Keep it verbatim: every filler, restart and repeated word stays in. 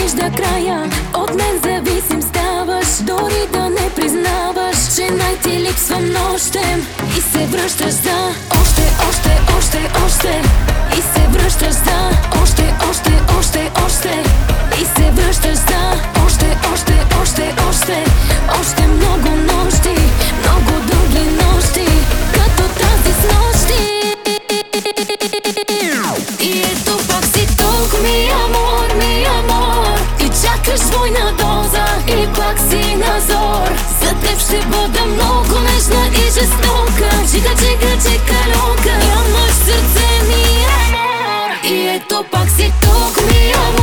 вижда края. От мен зависим ставаш, дори да не признаваш, че най-ти липсвам нощем. И се връщаш за още, още, още, още. И се връщаш за още, още, още, още. И се връщаш за още, още, още, още. Още много нощи, много дълги нощи, като тази с нощи. И ето пак си тук, ми амор, ми амор. И чакаш двойна доза и пак си на зор. За теб ще бъда много нежна и жестока. Чика, чика, чика, лока. Нямаш сърце, ми амор. И ето пак си тук, ми амор.